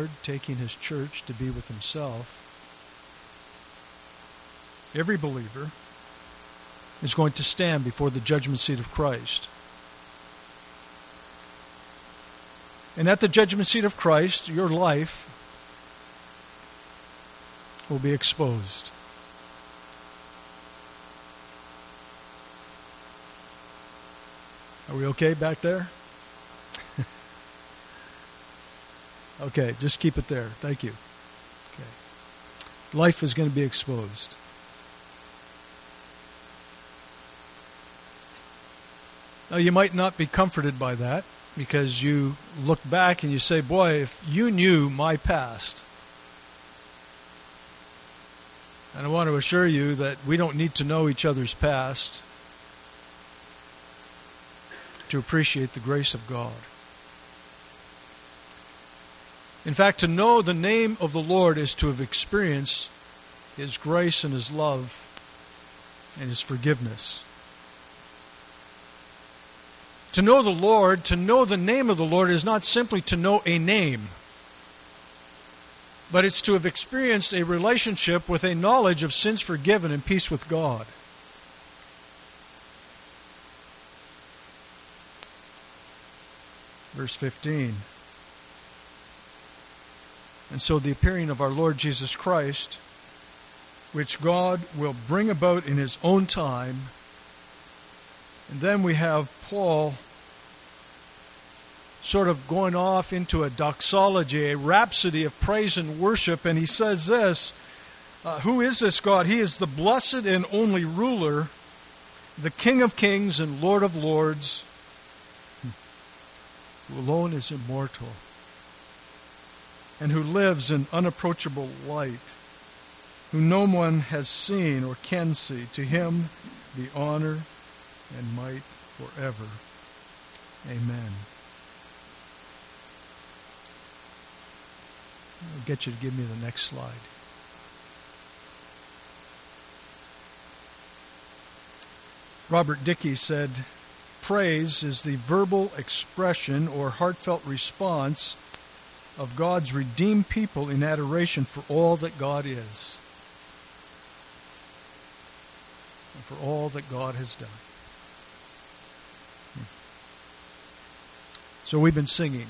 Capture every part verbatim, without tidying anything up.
Lord taking His church to be with Himself, every believer is going to stand before the judgment seat of Christ. And at the judgment seat of Christ, your life will be exposed. Are we okay back there? Okay, just keep it there. Thank you. Okay. Life is going to be exposed. Now, you might not be comforted by that because you look back and you say, boy, if you knew my past. And I want to assure you that we don't need to know each other's past to appreciate the grace of God. In fact, to know the name of the Lord is to have experienced His grace and His love and His forgiveness. To know the Lord, to know the name of the Lord is not simply to know a name, but it's to have experienced a relationship with a knowledge of sins forgiven and peace with God. Verse fifteen. And so the appearing of our Lord Jesus Christ, which God will bring about in His own time. And then we have Paul sort of going off into a doxology, a rhapsody of praise and worship. And he says this, uh, who is this God? He is the blessed and only ruler, the King of kings and Lord of lords, who alone is immortal, and who lives in unapproachable light, who no one has seen or can see. To Him be honor and might forever. Amen. I'll get you to give me the next slide. Robert Dickey said, praise is the verbal expression or heartfelt response of God's redeemed people in adoration for all that God is and for all that God has done. So we've been singing.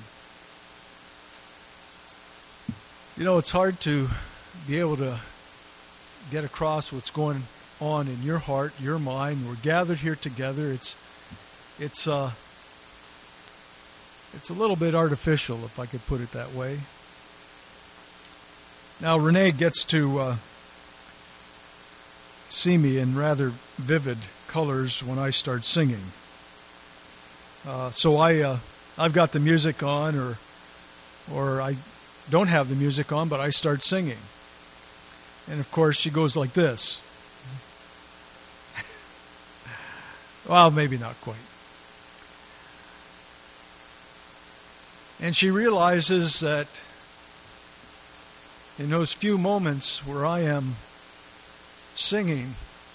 You know, it's hard to be able to get across what's going on in your heart, your mind. We're gathered here together. It's it's uh It's a little bit artificial, if I could put it that way. Now, Renee gets to uh, see me in rather vivid colors when I start singing. Uh, so I, uh, I've got the music on, or, or I don't have the music on, but I start singing. And of course, she goes like this. Well, maybe not quite. And she realizes that in those few moments where I am singing,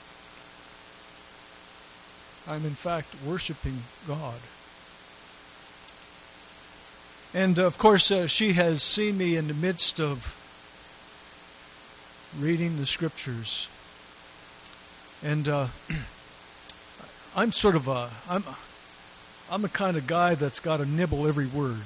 I'm in fact worshiping God. And of course, uh, she has seen me in the midst of reading the Scriptures. And uh, I'm sort of a, I'm, I'm the kind of guy that's got to nibble every word.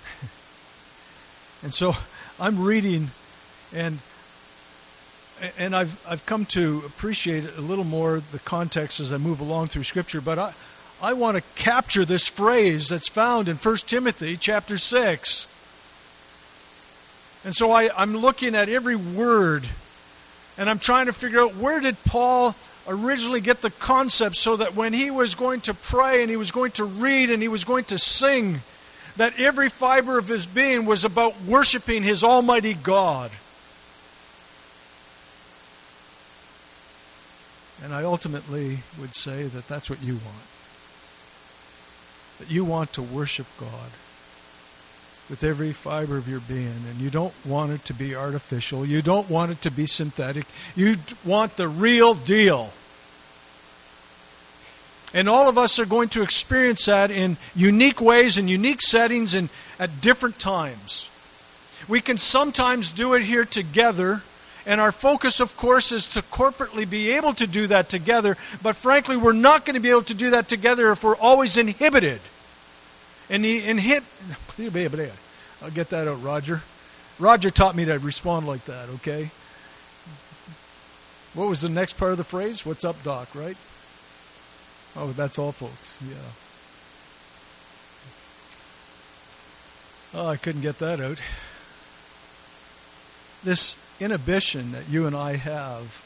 And so I'm reading, and and I've I've come to appreciate a little more the context as I move along through Scripture. But I I want to capture this phrase that's found in First Timothy chapter six. And so I, I'm looking at every word, and I'm trying to figure out, where did Paul originally get the concept so that when he was going to pray and he was going to read and he was going to sing, that every fiber of his being was about worshiping his almighty God. And I ultimately would say that that's what you want. That you want to worship God with every fiber of your being. And you don't want it to be artificial. You don't want it to be synthetic. You want the real deal. And all of us are going to experience that in unique ways, in unique settings, and at different times. We can sometimes do it here together, and our focus, of course, is to corporately be able to do that together, but frankly, we're not going to be able to do that together if we're always inhibited. And the inhib... I'll get that out, Roger. Roger taught me to respond like that, okay? What was the next part of the phrase? What's up, Doc, right? Oh, that's all, folks. Yeah. Oh, I couldn't get that out. This inhibition that you and I have,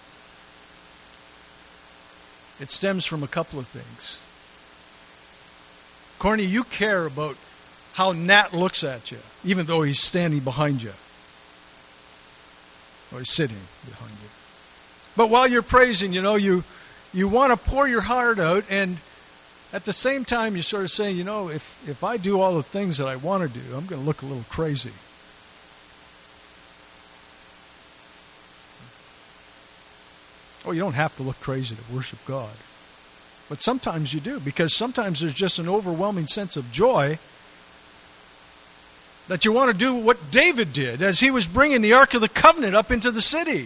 it stems from a couple of things. Corny, you care about how Nat looks at you, even though he's standing behind you. Or he's sitting behind you. But while you're praising, you know, you you want to pour your heart out, and at the same time you're sort of saying, you know, if, if I do all the things that I want to do, I'm going to look a little crazy. Oh, you don't have to look crazy to worship God. But sometimes you do, because sometimes there's just an overwhelming sense of joy that you want to do what David did as he was bringing the Ark of the Covenant up into the city.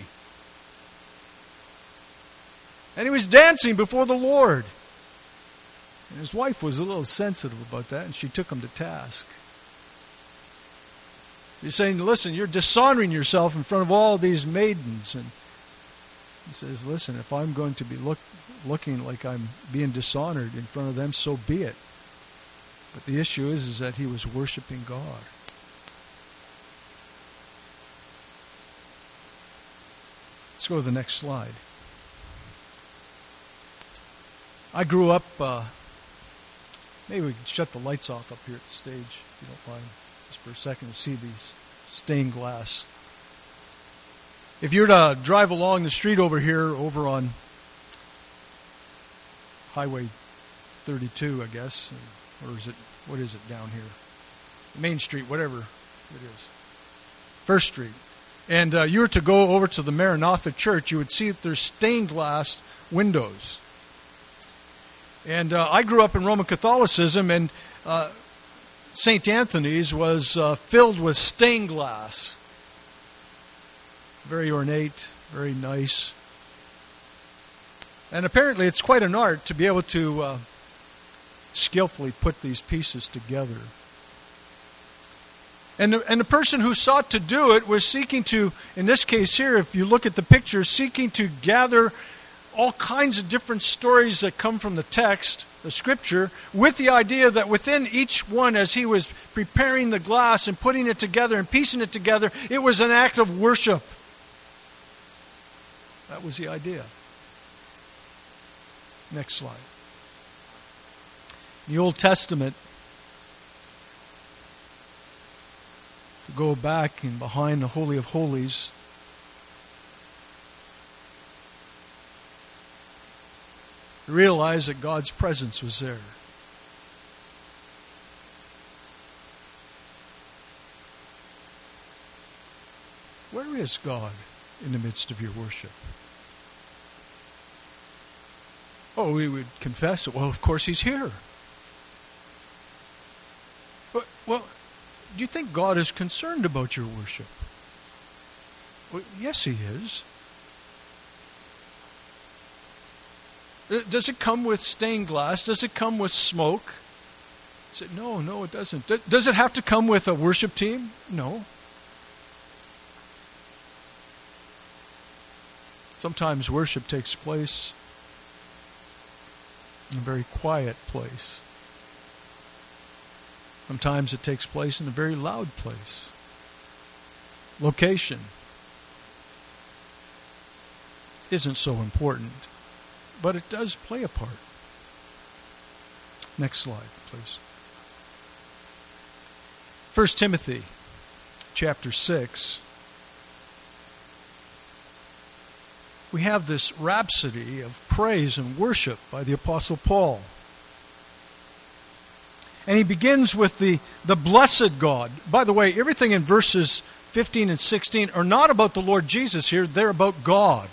And he was dancing before the Lord. And his wife was a little sensitive about that, and she took him to task. You're saying, listen, you're dishonoring yourself in front of all these maidens. And he says, listen, if I'm going to be look, looking like I'm being dishonored in front of them, so be it. But the issue is, is that he was worshiping God. Let's go to the next slide. I grew up, uh, maybe we can shut the lights off up here at the stage, if you don't mind, just for a second to see these stained glass. If you were to drive along the street over here, over on Highway thirty-two, I guess, or is it, what is it down here? Main Street, whatever it is. First Street. And uh, you were to go over to the Maranatha Church, you would see that there's stained glass windows. And uh, I grew up in Roman Catholicism, and uh, Saint Anthony's was uh, filled with stained glass. Very ornate, very nice. And apparently it's quite an art to be able to uh, skillfully put these pieces together. And the, and the person who sought to do it was seeking to, in this case here, if you look at the picture, seeking to gather all kinds of different stories that come from the text, the scripture, with the idea that within each one, as he was preparing the glass and putting it together and piecing it together, it was an act of worship. That was the idea. Next slide. In the Old Testament, to go back and behind the Holy of Holies, realize that God's presence was there. Where is God in the midst of your worship? Oh, we would confess it. Well, of course He's here. But, well, do you think God is concerned about your worship? Well, yes, He is. Does it come with stained glass? Does it come with smoke? I said, no, no, it doesn't. Does it have to come with a worship team? No. Sometimes worship takes place in a very quiet place. Sometimes it takes place in a very loud place. Location isn't so important, but it does play a part. Next slide, please. First Timothy chapter six. We have this rhapsody of praise and worship by the Apostle Paul. And he begins with the, the blessed God. By the way, everything in verses fifteen and sixteen are not about the Lord Jesus here, they're about God.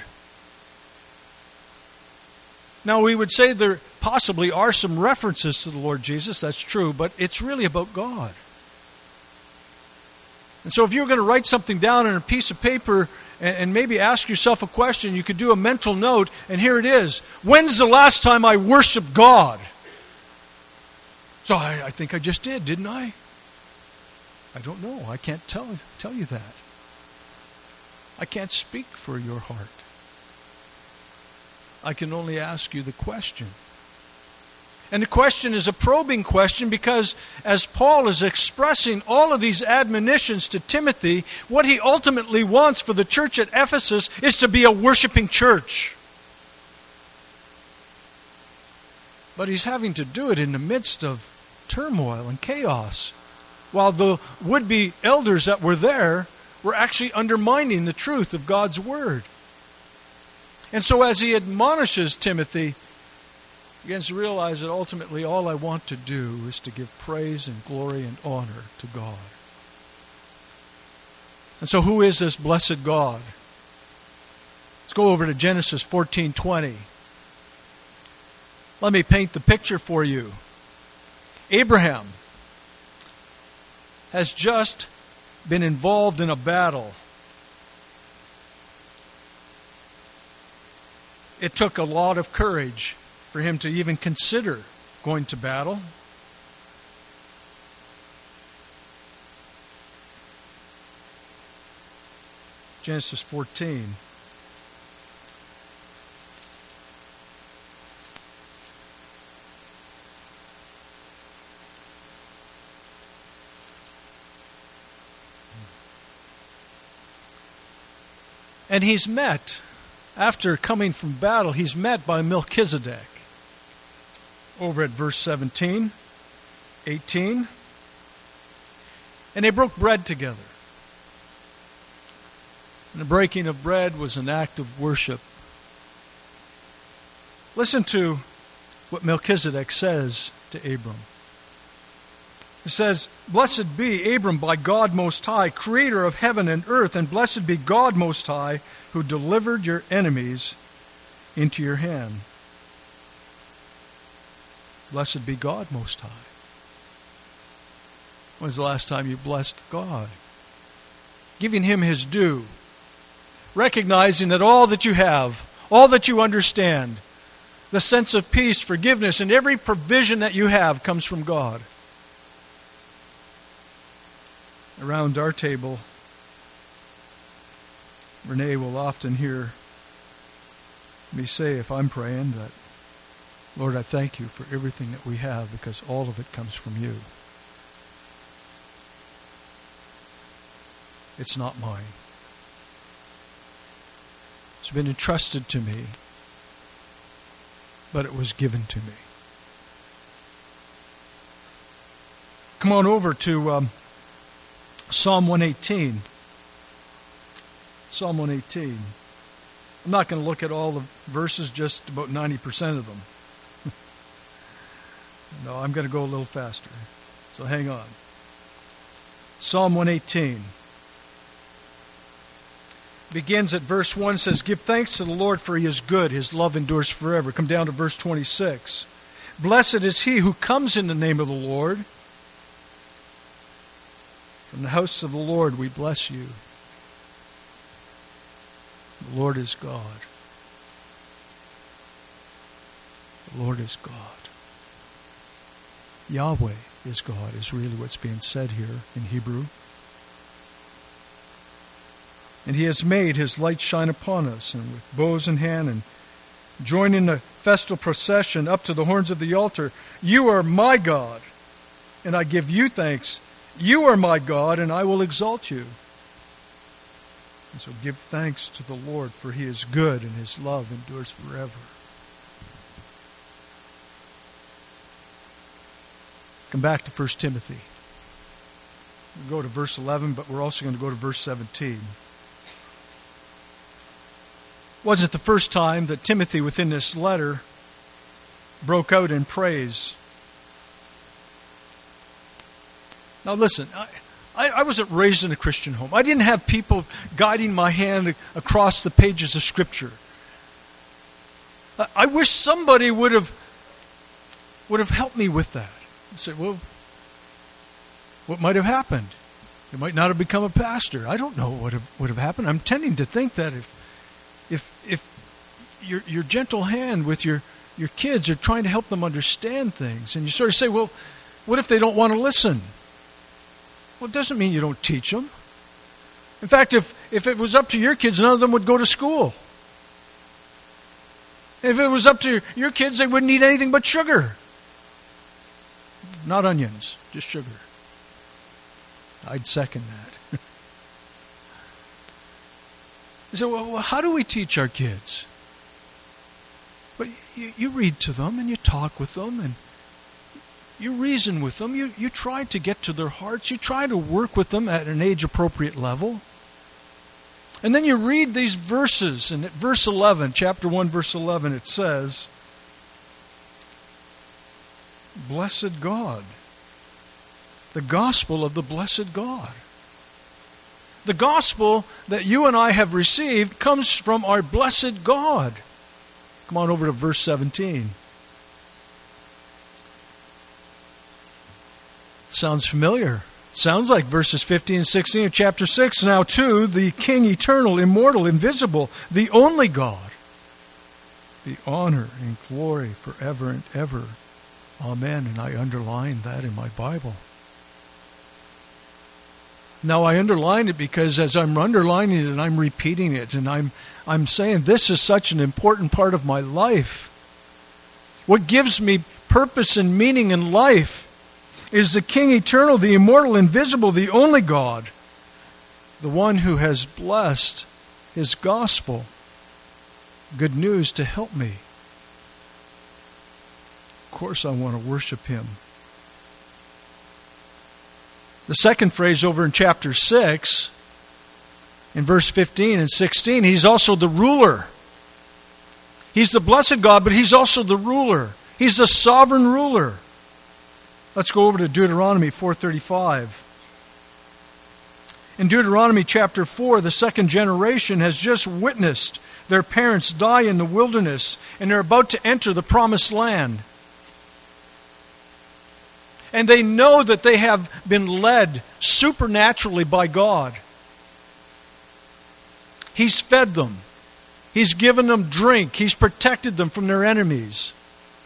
Now, we would say there possibly are some references to the Lord Jesus, that's true, but it's really about God. And so if you were going to write something down on a piece of paper and, and maybe ask yourself a question, you could do a mental note, and here it is. When's the last time I worshiped God? So I, I think I just did, didn't I? I don't know. I can't tell, tell you that. I can't speak for your heart. I can only ask you the question. And the question is a probing question because as Paul is expressing all of these admonitions to Timothy, what he ultimately wants for the church at Ephesus is to be a worshiping church. But he's having to do it in the midst of turmoil and chaos, while the would-be elders that were there were actually undermining the truth of God's Word. And so as he admonishes Timothy, he begins to realize that ultimately all I want to do is to give praise and glory and honor to God. And so who is this blessed God? Let's go over to Genesis fourteen twenty. Let me paint the picture for you. Abraham has just been involved in a battle. It took a lot of courage for him to even consider going to battle. Genesis fourteen. And he's met, after coming from battle, he's met by Melchizedek. Over at verse seventeen, eighteen. And they broke bread together. And the breaking of bread was an act of worship. Listen to what Melchizedek says to Abram. It says, "Blessed be Abram by God Most High, creator of heaven and earth, and blessed be God Most High, who delivered your enemies into your hand." Blessed be God Most High. When's the last time you blessed God? Giving Him His due. Recognizing that all that you have, all that you understand, the sense of peace, forgiveness, and every provision that you have comes from God. Around our table, Renee will often hear me say, if I'm praying, that, Lord, I thank you for everything that we have because all of it comes from you. It's not mine. It's been entrusted to me, but it was given to me. Come on over to um, Psalm one eighteen. Psalm one eighteen. I'm not going to look at all the verses, just about ninety percent of them. No, I'm going to go a little faster. So hang on. Psalm one eighteen. Begins at verse one, says, "Give thanks to the Lord, for He is good. His love endures forever." Come down to verse twenty-six. "Blessed is he who comes in the name of the Lord. From the house of the Lord we bless you. The Lord is God. The Lord is God." Yahweh is God is really what's being said here in Hebrew. "And He has made His light shine upon us, and with bows in hand, and join in the festal procession up to the horns of the altar. You are my God, and I give you thanks. You are my God, and I will exalt you." And so give thanks to the Lord, for He is good, and His love endures forever. Come back to First Timothy. We'll go to verse eleven, but we're also going to go to verse seventeen. Wasn't the first time that Timothy, within this letter, broke out in praise. Now listen, I, I, I wasn't raised in a Christian home. I didn't have people guiding my hand across the pages of Scripture. I, I wish somebody would have would have helped me with that. I said, well, what might have happened? You might not have become a pastor. I don't know what have, would have happened. I'm tending to think that if if if your your gentle hand with your, your kids are trying to help them understand things, and you sort of say, well, what if they don't want to listen? Well, it doesn't mean you don't teach them. In fact, if, if it was up to your kids, none of them would go to school. If it was up to your kids, they wouldn't eat anything but sugar. Not onions, just sugar. I'd second that. You say, well, how do we teach our kids? But you, you read to them and you talk with them and you reason with them. You, you try to get to their hearts. You try to work with them at an age-appropriate level. And then you read these verses, and at verse eleven, chapter one, verse eleven, it says, Blessed God. The gospel of the blessed God. The gospel that you and I have received comes from our blessed God. Come on over to verse seventeen. Sounds familiar. Sounds like verses fifteen and sixteen of chapter six. Now to the King eternal, immortal, invisible, the only God, the honor and glory forever and ever. Amen. And I underline that in my Bible. Now I underline it because as I'm underlining it and I'm repeating it and I'm I'm saying this is such an important part of my life. What gives me purpose and meaning in life is the King eternal, the immortal, invisible, the only God, the one who has blessed His gospel, good news to help me. Of course I want to worship Him. The second phrase over in chapter six, in verse fifteen and sixteen, He's also the ruler. He's the blessed God, but He's also the ruler. He's the sovereign ruler. Let's go over to Deuteronomy four thirty-five. In Deuteronomy chapter four, the second generation has just witnessed their parents die in the wilderness, and they're about to enter the promised land. And they know that they have been led supernaturally by God. He's fed them. He's given them drink. He's protected them from their enemies.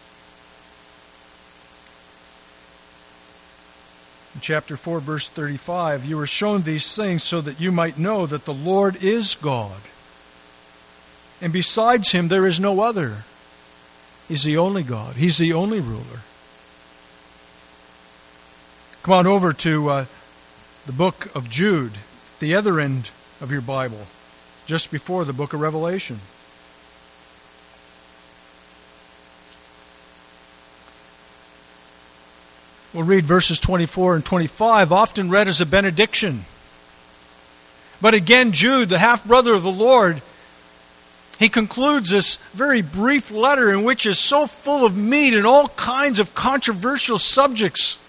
In chapter four, verse thirty-five, you were shown these things so that you might know that the Lord is God. And besides Him, there is no other. He's the only God. He's the only ruler. Come on over to uh, the book of Jude, the other end of your Bible, just before the book of Revelation. We'll read verses twenty-four and twenty-five, often read as a benediction. But again, Jude, the half-brother of the Lord, he concludes this very brief letter in which is so full of meat and all kinds of controversial subjects.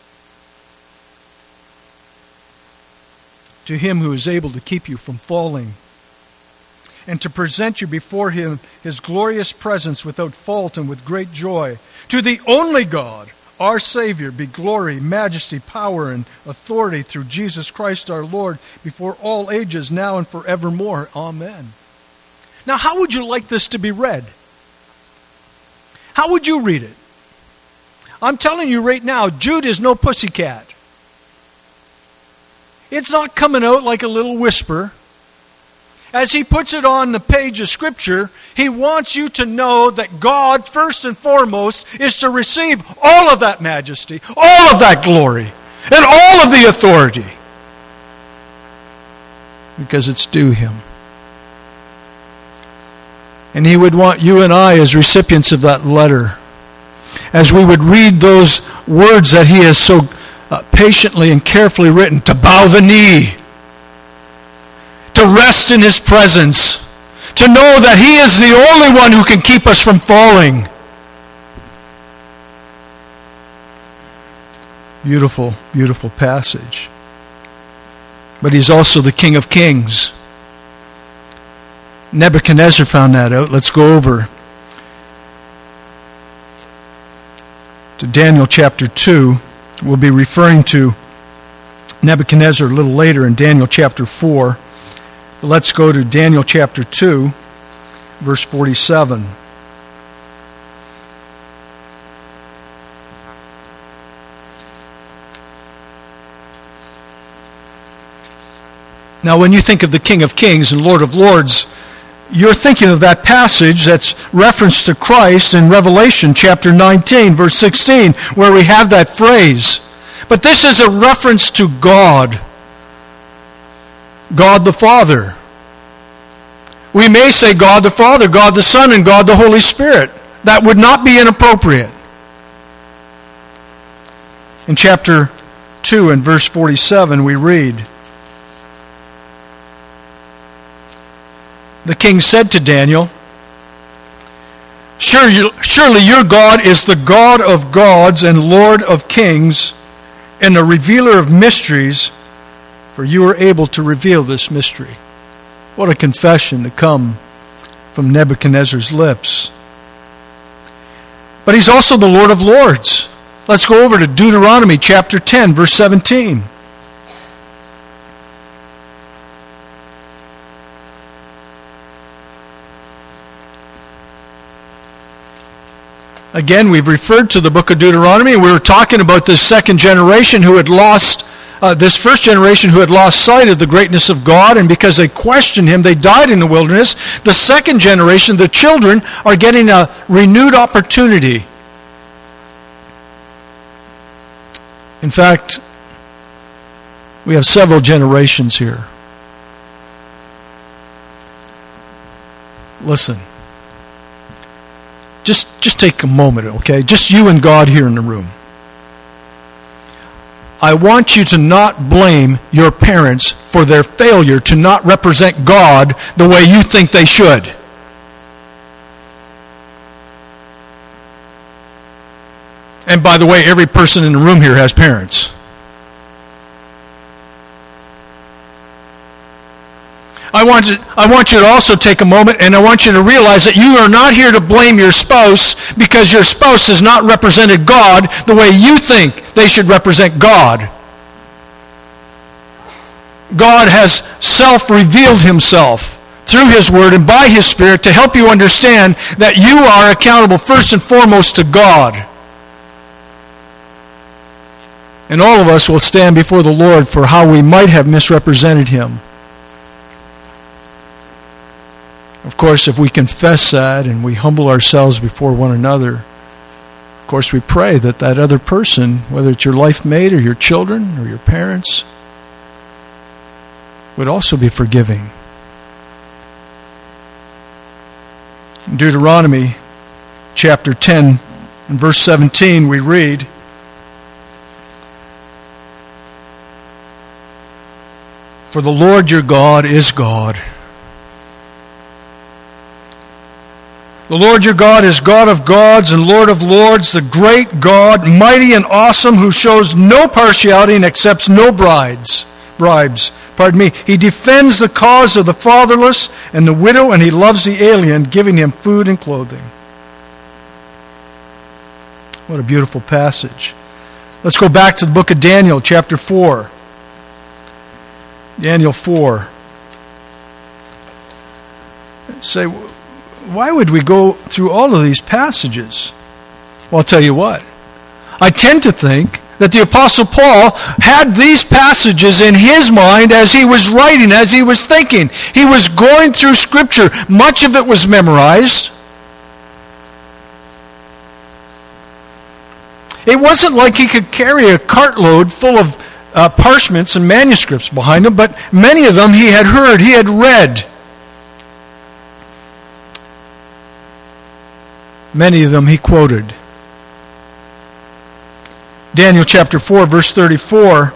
To Him who is able to keep you from falling and to present you before Him, His glorious presence without fault and with great joy. To the only God, our Savior, be glory, majesty, power, and authority through Jesus Christ our Lord, before all ages, now and forevermore. Amen. Now, how would you like this to be read? How would you read it? I'm telling you right now, Jude is no pussycat. It's not coming out like a little whisper. As he puts it on the page of Scripture, he wants you to know that God, first and foremost, is to receive all of that majesty, all of that glory, and all of the authority. Because it's due Him. And He would want you and I, as recipients of that letter, as we would read those words that He has so uh, patiently and carefully written, to bow the knee, to rest in His presence, to know that He is the only one who can keep us from falling. Beautiful, beautiful passage. But He's also the King of Kings. Nebuchadnezzar found that out. Let's go over to Daniel chapter two. We'll be referring to Nebuchadnezzar a little later in Daniel chapter four. Let's go to Daniel chapter two, verse forty-seven. Now, when you think of the King of Kings and Lord of Lords, you're thinking of that passage that's referenced to Christ in Revelation chapter nineteen, verse sixteen, where we have that phrase. But this is a reference to God, God the Father. We may say God the Father, God the Son, and God the Holy Spirit. That would not be inappropriate. In chapter two and verse forty-seven, we read, the king said to Daniel, Surely your God is the God of gods and Lord of kings and a revealer of mysteries, for you are able to reveal this mystery. What a confession to come from Nebuchadnezzar's lips. But he's also the Lord of Lords. Let's go over to Deuteronomy chapter ten, verse seventeen. Again, we've referred to the book of Deuteronomy. We were talking about this second generation who had lost, uh, this first generation who had lost sight of the greatness of God, and because they questioned him, they died in the wilderness. The second generation, the children, are getting a renewed opportunity. In fact, we have several generations here. Listen. Just, just take a moment, okay? Just you and God here in the room. I want you to not blame your parents for their failure to not represent God the way you think they should. And by the way, every person in the room here has parents. I want, you, I want you to also take a moment, and I want you to realize that you are not here to blame your spouse because your spouse has not represented God the way you think they should represent God. God has self-revealed himself through his word and by his Spirit to help you understand that you are accountable first and foremost to God. And all of us will stand before the Lord for how we might have misrepresented him. Of course, if we confess that and we humble ourselves before one another, of course we pray that that other person, whether it's your life mate or your children or your parents, would also be forgiving. In Deuteronomy chapter ten and verse seventeen we read, For the Lord your God is God. The Lord your God is God of gods and Lord of lords, the great God, mighty and awesome, who shows no partiality and accepts no brides, bribes. Pardon me. He defends the cause of the fatherless and the widow, and he loves the alien, giving him food and clothing. What a beautiful passage. Let's go back to the book of Daniel, chapter four. Daniel four. Say, why would we go through all of these passages? Well, I'll tell you what. I tend to think that the Apostle Paul had these passages in his mind as he was writing, as he was thinking. He was going through Scripture. Much of it was memorized. It wasn't like he could carry a cartload full of uh, parchments and manuscripts behind him, but many of them he had heard, he had read. Many of them he quoted. Daniel chapter four, verse thirty-four,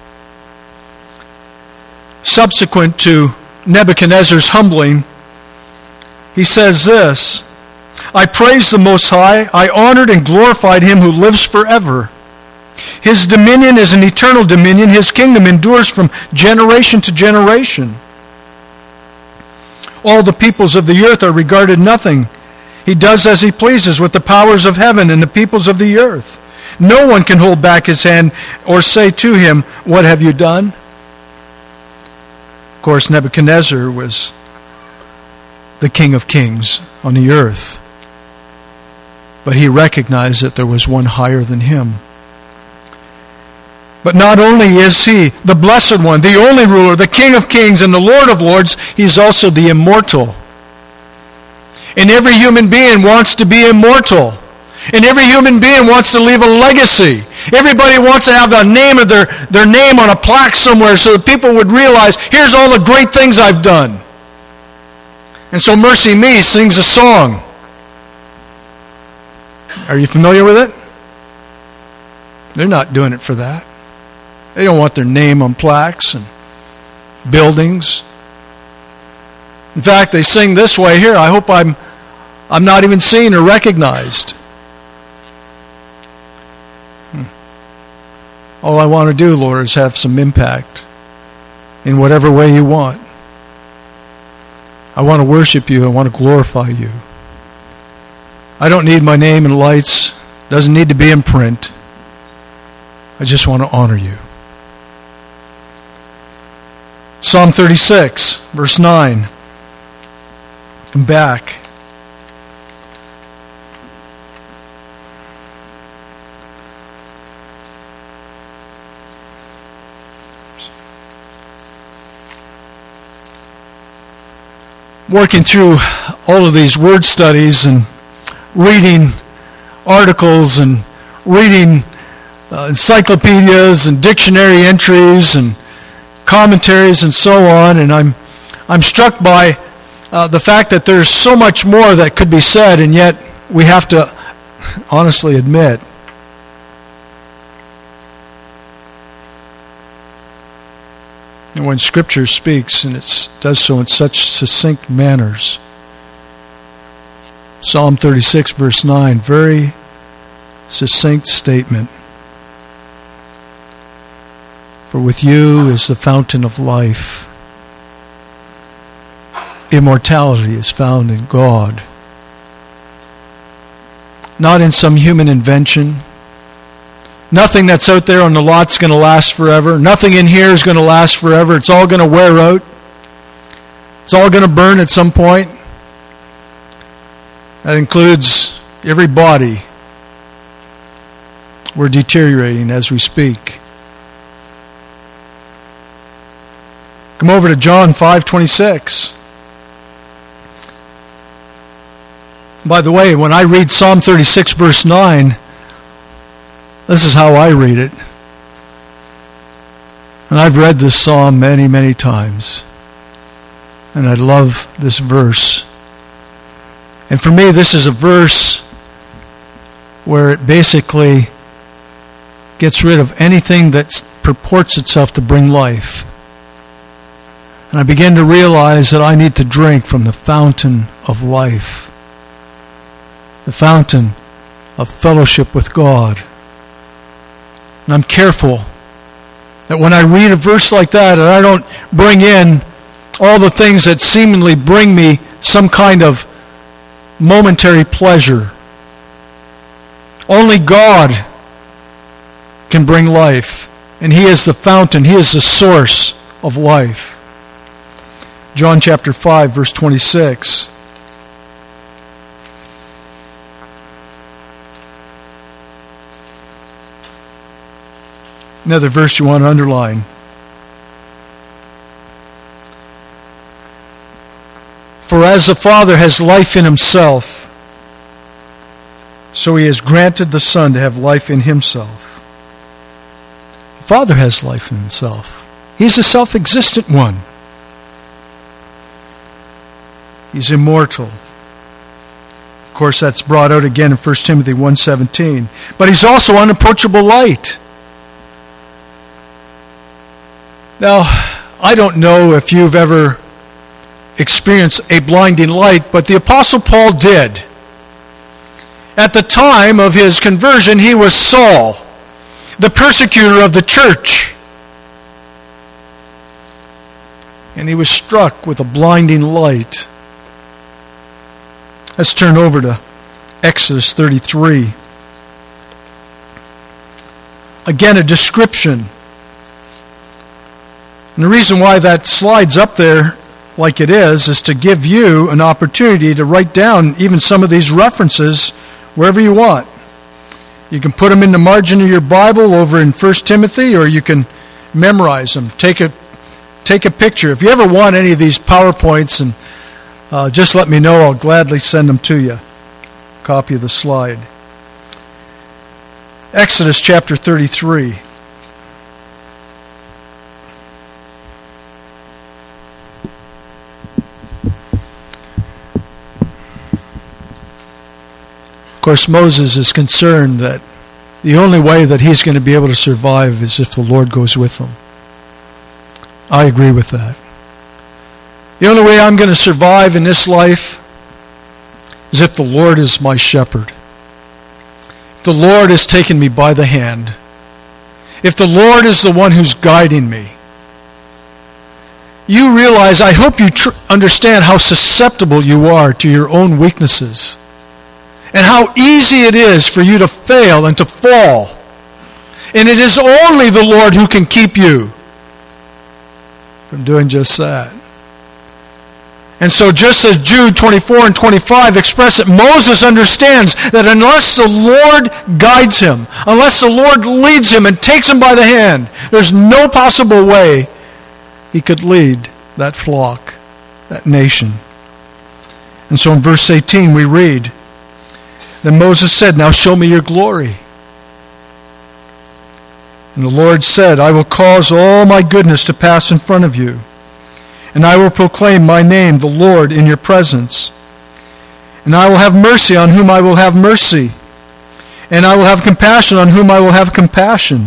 subsequent to Nebuchadnezzar's humbling, he says this, I praised the Most High, I honored and glorified him who lives forever. His dominion is an eternal dominion, his kingdom endures from generation to generation. All the peoples of the earth are regarded nothing. He does as he pleases with the powers of heaven and the peoples of the earth. No one can hold back his hand or say to him, "What have you done?" Of course, Nebuchadnezzar was the king of kings on the earth. But he recognized that there was one higher than him. But not only is he the blessed one, the only ruler, the King of kings and the Lord of lords, he's also the immortal. And every human being wants to be immortal. And every human being wants to leave a legacy. Everybody wants to have the name of their, their name on a plaque somewhere so that people would realize, here's all the great things I've done. And so Mercy Me sings a song. Are you familiar with it? They're not doing it for that. They don't want their name on plaques and buildings. In fact, they sing this way here, I hope I'm I'm not even seen or recognized. Hmm. All I want to do, Lord, is have some impact in whatever way you want. I want to worship you. I want to glorify you. I don't need my name in lights. Doesn't need to be in print. I just want to honor you. Psalm thirty-six, verse nine. Come back. Working through all of these word studies and reading articles and reading uh, encyclopedias and dictionary entries and commentaries and so on, and I'm I'm struck by uh, the fact that there's so much more that could be said, and yet we have to honestly admit and when Scripture speaks, and it does so in such succinct manners. Psalm thirty-six, verse nine, very succinct statement. For with you is the fountain of life. Immortality is found in God. Not in some human invention. Nothing that's out there on the lot's going to last forever. Nothing in here is going to last forever. It's all going to wear out. It's all going to burn at some point. That includes every body. We're deteriorating as we speak. Come over to John five twenty-six. By the way, when I read Psalm thirty-six, verse nine, this is how I read it. And I've read this psalm many, many times. And I love this verse. And for me, this is a verse where it basically gets rid of anything that purports itself to bring life. And I begin to realize that I need to drink from the fountain of life. The fountain of fellowship with God. And I'm careful that when I read a verse like that, that I don't bring in all the things that seemingly bring me some kind of momentary pleasure. Only God can bring life. And He is the fountain. He is the source of life. John chapter five, verse twenty-six. Another verse you want to underline. For as the Father has life in Himself, so He has granted the Son to have life in Himself. The Father has life in Himself. He's the self-existent one. He's immortal. Of course, that's brought out again in First Timothy one seventeen. But He's also unapproachable light. Now, I don't know if you've ever experienced a blinding light, but the Apostle Paul did. At the time of his conversion, he was Saul, the persecutor of the church. And he was struck with a blinding light. Let's turn over to Exodus thirty-three. again, a description. And the reason why that slide's up there like it is is to give you an opportunity to write down even some of these references wherever you want. You can put them in the margin of your Bible over in First Timothy, or you can memorize them. Take a take a picture. If you ever want any of these PowerPoints, and uh, just let me know. I'll gladly send them to you. Copy of the slide. Exodus chapter thirty-three. Of course, Moses is concerned that the only way that he's going to be able to survive is if the Lord goes with him. I agree with that. The only way I'm going to survive in this life is if the Lord is my shepherd. If the Lord has taken me by the hand. If the Lord is the one who's guiding me. You realize, I hope you tr- understand how susceptible you are to your own weaknesses. And how easy it is for you to fail and to fall. And it is only the Lord who can keep you from doing just that. And so just as Jude twenty-four and twenty-five express it, Moses understands that unless the Lord guides him, unless the Lord leads him and takes him by the hand, there's no possible way he could lead that flock, that nation. And so in verse eighteen we read, then Moses said, now show me your glory. And the Lord said, I will cause all my goodness to pass in front of you, and I will proclaim my name, the Lord, in your presence. And I will have mercy on whom I will have mercy, and I will have compassion on whom I will have compassion.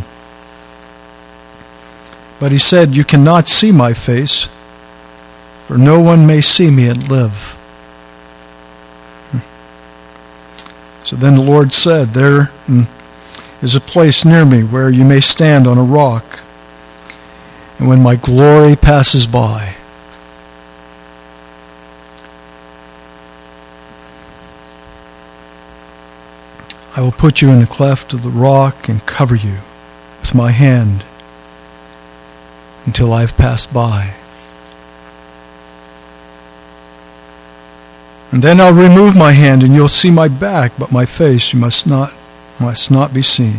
But he said, you cannot see my face, for no one may see me and live. So then the Lord said, there is a place near me where you may stand on a rock. And when my glory passes by, I will put you in the cleft of the rock and cover you with my hand until I have passed by. And then I'll remove my hand, and you'll see my back, but my face you must not must not be seen.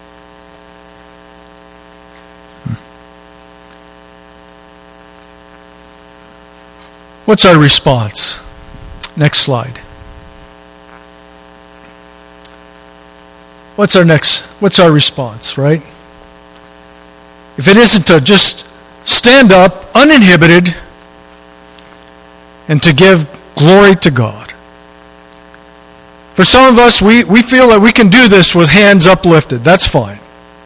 What's our response? Next slide. What's our next? What's our response, right? If it isn't to just stand up uninhibited and to give glory to God. For some of us, we, we feel that we can do this with hands uplifted. That's fine.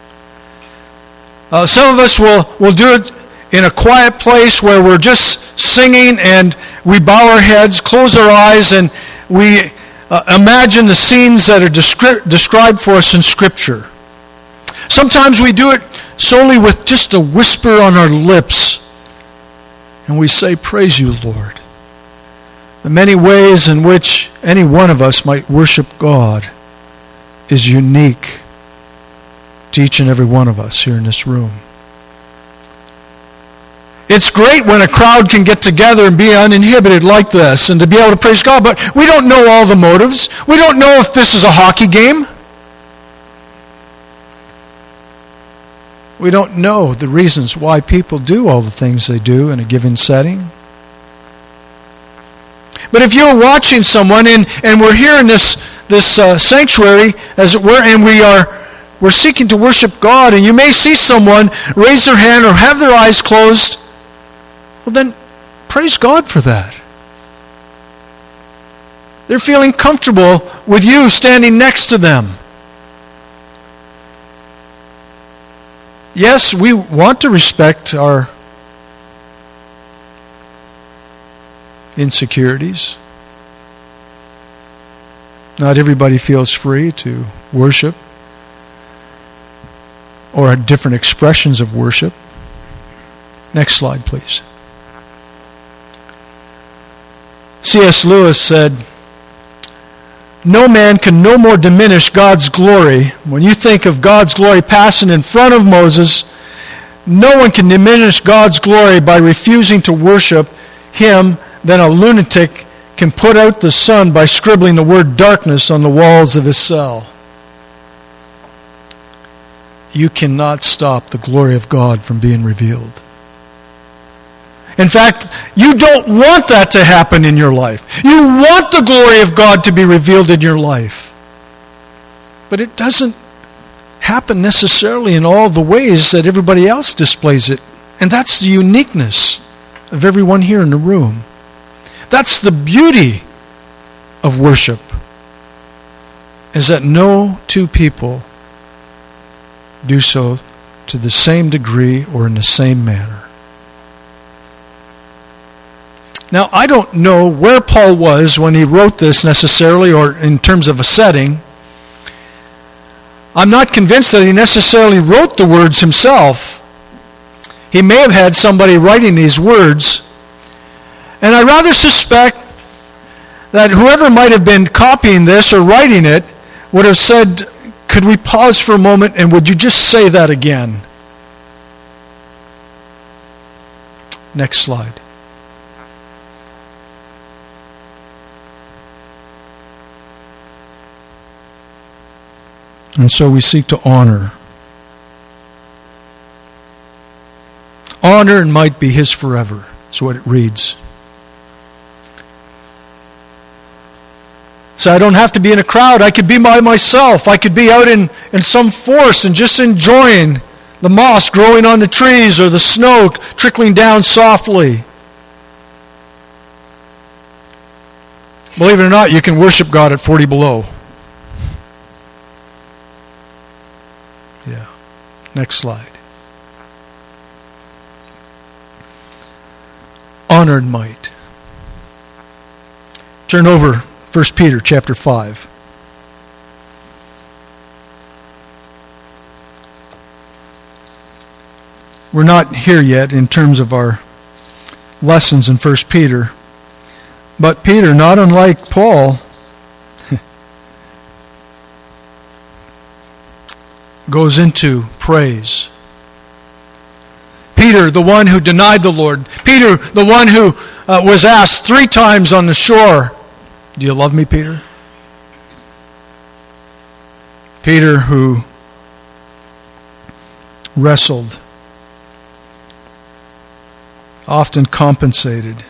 Uh, some of us will, will do it in a quiet place where we're just singing and we bow our heads, close our eyes, and we uh, imagine the scenes that are descri- described for us in Scripture. Sometimes we do it solely with just a whisper on our lips, and we say, praise you, Lord. The many ways in which any one of us might worship God is unique to each and every one of us here in this room. It's great when a crowd can get together and be uninhibited like this and to be able to praise God, but we don't know all the motives. We don't know if this is a hockey game. We don't know the reasons why people do all the things they do in a given setting. But if you're watching someone, and, and we're here in this, this uh, sanctuary, as it were, and we are we're seeking to worship God, and you may see someone raise their hand or have their eyes closed, well then, praise God for that. They're feeling comfortable with you standing next to them. Yes, we want to respect our insecurities. Not everybody feels free to worship or different expressions of worship. Next slide, please. C S Lewis said, no man can no more diminish God's glory. When you think of God's glory passing in front of Moses, no one can diminish God's glory by refusing to worship him than a lunatic can put out the sun by scribbling the word darkness on the walls of his cell. You cannot stop the glory of God from being revealed. In fact, you don't want that to happen in your life. You want the glory of God to be revealed in your life. But it doesn't happen necessarily in all the ways that everybody else displays it. And that's the uniqueness of everyone here in the room. That's the beauty of worship, is that no two people do so to the same degree or in the same manner. Now, I don't know where Paul was when he wrote this necessarily, or in terms of a setting. I'm not convinced that he necessarily wrote the words himself. He may have had somebody writing these words. And I rather suspect that whoever might have been copying this or writing it would have said, could we pause for a moment and would you just say that again? Next slide. And so we seek to honor. Honor and might be his forever, is what it reads. So I don't have to be in a crowd. I could be by myself. I could be out in, in some forest and just enjoying the moss growing on the trees or the snow trickling down softly. Believe it or not, you can worship God at forty below. Yeah. Next slide. Honor and might. Turn over First Peter chapter five. We're not here yet in terms of our lessons in First Peter. But Peter, not unlike Paul, goes into praise. Peter, the one who denied the Lord. Peter, the one who uh, was asked three times on the shore, do you love me, Peter? Peter, who wrestled, often compensated,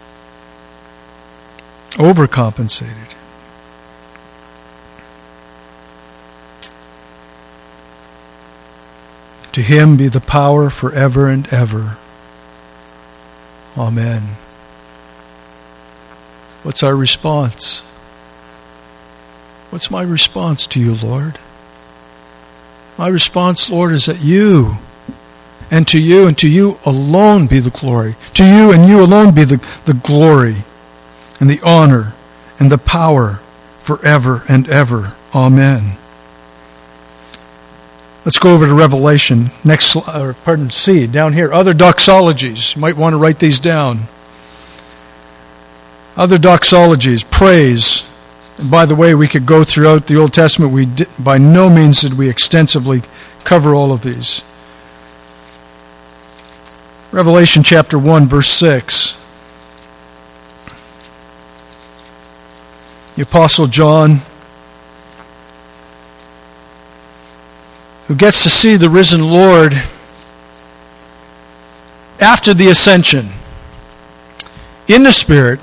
overcompensated. To him be the power forever and ever. Amen. What's our response? What's my response to you, Lord? My response, Lord, is that you, and to you, and to you alone be the glory. To you and you alone be the, the glory, and the honor, and the power forever and ever. Amen. Let's go over to Revelation. Next, uh, pardon, C, down here. Other doxologies. You might want to write these down. Other doxologies, praise. And by the way, we could go throughout the Old Testament. We did, by no means did we extensively cover all of these. Revelation chapter one, verse six. The Apostle John, who gets to see the risen Lord after the ascension, in the Spirit.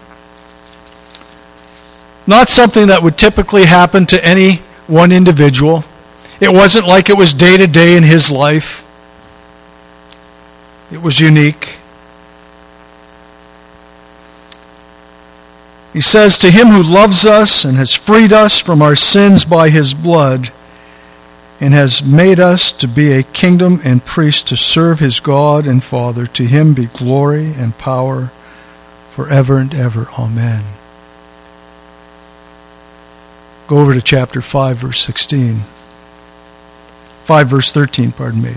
Not something that would typically happen to any one individual. It wasn't like it was day to day in his life. It was unique. He says, to him who loves us and has freed us from our sins by his blood, and has made us to be a kingdom and priests to serve his God and Father, to him be glory and power forever and ever. Amen. Go over to chapter five, verse sixteen. five, verse thirteen, pardon me.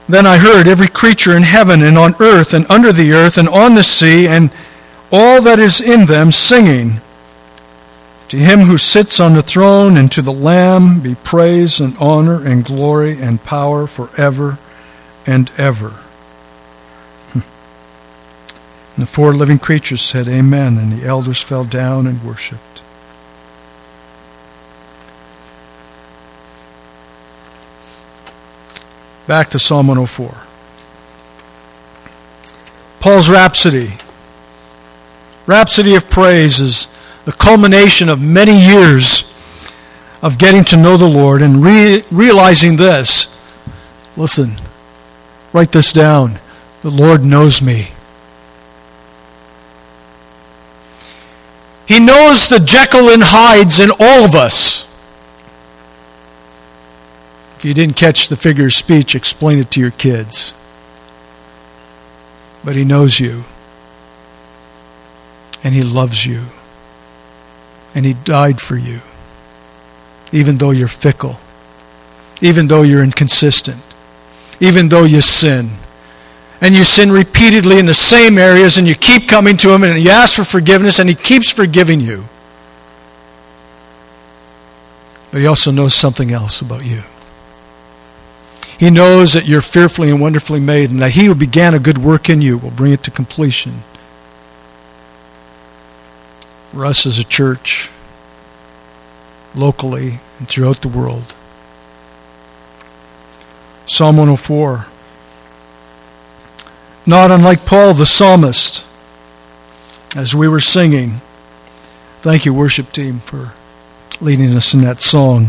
Then I heard every creature in heaven and on earth and under the earth and on the sea and all that is in them singing, to him who sits on the throne and to the Lamb be praise and honor and glory and power forever and ever. And the four living creatures said, Amen, and the elders fell down and worshipped. Back to Psalm one oh four. Paul's Rhapsody. Rhapsody of praise is the culmination of many years of getting to know the Lord and re- realizing this. Listen, write this down. The Lord knows me. He knows the Jekyll and Hydes in all of us. If you didn't catch the figure of speech, explain it to your kids. But he knows you. And he loves you. And he died for you. Even though you're fickle. Even though you're inconsistent. Even though you sin. And you sin repeatedly in the same areas, and you keep coming to him, and you ask for forgiveness, and he keeps forgiving you. But he also knows something else about you. He knows that you're fearfully and wonderfully made, and that he who began a good work in you will bring it to completion. For us as a church, locally and throughout the world. Psalm one oh four. Not unlike Paul the psalmist, as we were singing. Thank you, worship team, for leading us in that song.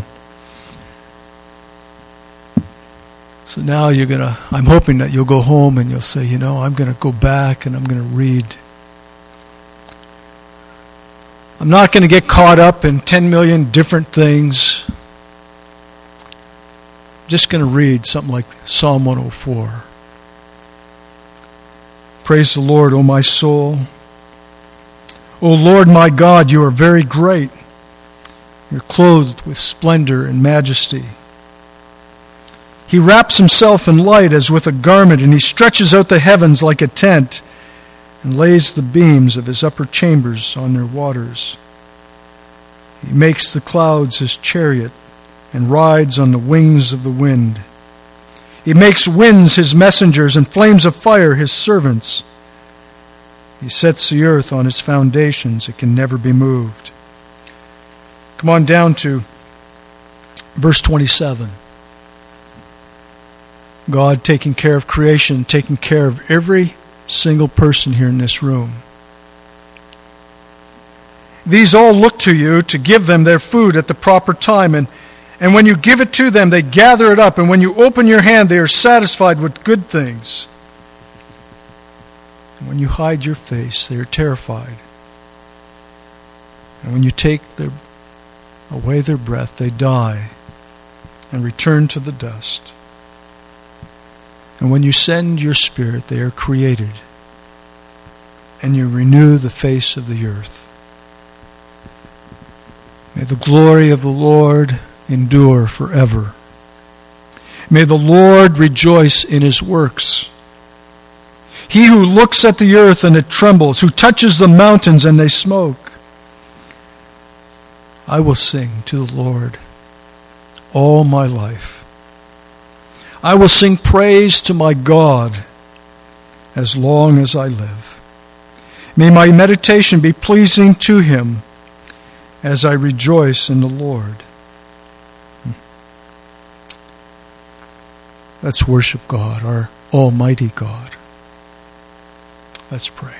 So now you're going to, I'm hoping that you'll go home and you'll say, you know, I'm going to go back and I'm going to read. I'm not going to get caught up in ten million different things. I'm just going to read something like Psalm one oh four. Praise the Lord, O my soul. O Lord my God, you are very great. You're clothed with splendor and majesty. He wraps himself in light as with a garment, and he stretches out the heavens like a tent, and lays the beams of his upper chambers on their waters. He makes the clouds his chariot, and rides on the wings of the wind. He makes winds his messengers, and flames of fire his servants. He sets the earth on its foundations. It can never be moved. Come on down to verse twenty-seven. God taking care of creation, taking care of every single person here in this room. These all look to you to give them their food at the proper time, and, and when you give it to them, they gather it up, and when you open your hand, they are satisfied with good things. And when you hide your face, they are terrified. And when you take their, away their breath, they die and return to the dust. And when you send your Spirit, they are created, and you renew the face of the earth. May the glory of the Lord endure forever. May the Lord rejoice in his works. He who looks at the earth and it trembles, who touches the mountains and they smoke. I will sing to the Lord all my life. I will sing praise to my God as long as I live. May my meditation be pleasing to him as I rejoice in the Lord. Let's worship God, our almighty God. Let's pray.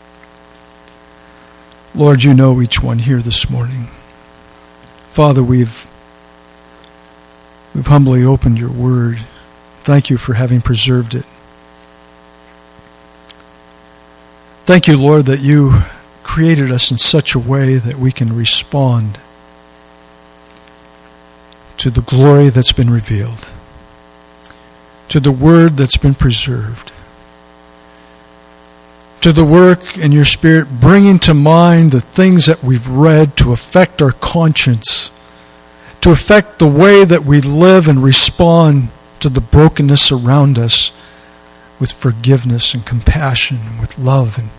Lord, you know each one here this morning. Father, we've, we've humbly opened your word. Thank you for having preserved it. Thank you, Lord, that you created us in such a way that we can respond to the glory that's been revealed, to the word that's been preserved, to the work in your Spirit bringing to mind the things that we've read to affect our conscience, to affect the way that we live and respond to midst of the brokenness around us with forgiveness and compassion and with love. And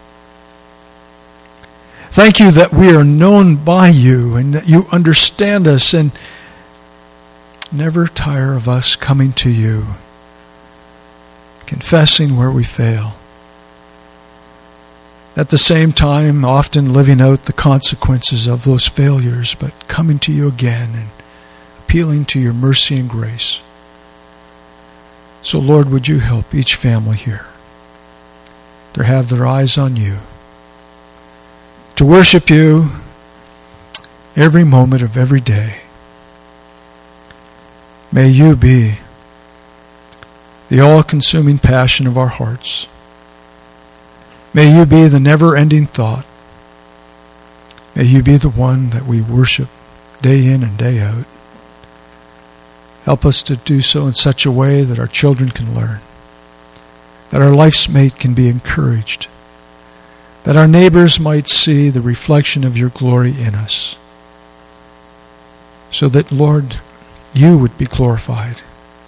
thank you that we are known by you and that you understand us and never tire of us coming to you, confessing where we fail. At the same time, often living out the consequences of those failures, but coming to you again and appealing to your mercy and grace. So, Lord, would you help each family here to have their eyes on you, to worship you every moment of every day. May you be the all-consuming passion of our hearts. May you be the never-ending thought. May you be the one that we worship day in and day out. Help us to do so in such a way that our children can learn, that our life's mate can be encouraged, that our neighbors might see the reflection of your glory in us, so that, Lord, you would be glorified.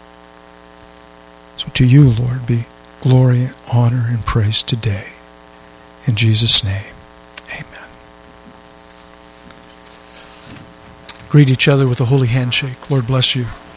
So to you, Lord, be glory, honor, and praise today. In Jesus' name, amen. Greet each other with a holy handshake. Lord bless you.